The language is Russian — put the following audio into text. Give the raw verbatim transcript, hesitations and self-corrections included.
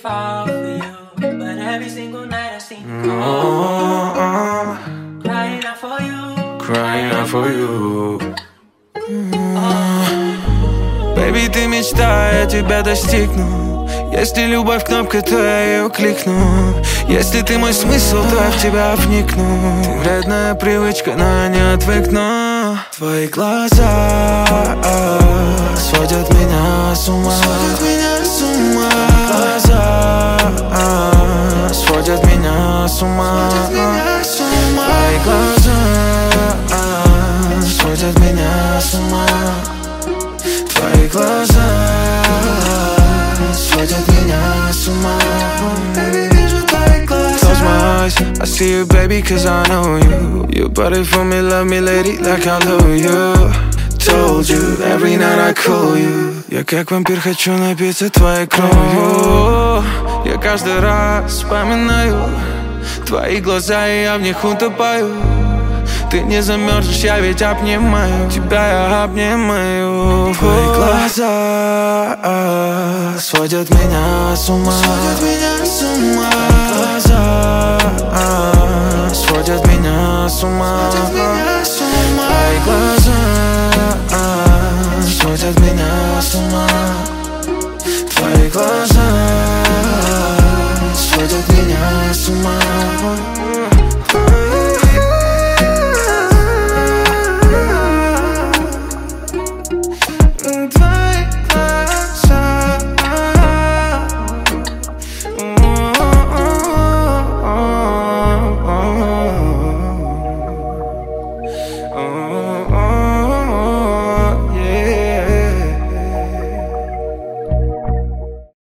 fall for you, but every single night I seem to call, crying out for you, crying out for you. Baby, ты мечта, я тебя достигну. Если любовь кнопка, то я ее кликну. Если ты мой смысл, то я в тебя вникну. Ты вредная привычка, но я не отвыкну. Твои глаза сводят меня с ума. Сводят меня с ума. Глаза сводят меня с ума. Твои глаза сводят меня с ума. Твои глаза сводят меня с ума. Baby, вижу твои глаза. Close my eyes, I see you, baby, cause I know you. You bought it for me, love me, lady, like I love you. Told you, every night I call you. Я как вампир хочу напиться твоей кровью. Я каждый раз вспоминаю твои глаза, и я в них утопаю. Ты не замерзнешь, я ведь обнимаю тебя, я обнимаю. Твои глаза сводят меня с ума. Сводят меня с ума. Глаза сводят меня с ума. Твои глаза сводят меня с ума. Твои глаза сводят меня с ума.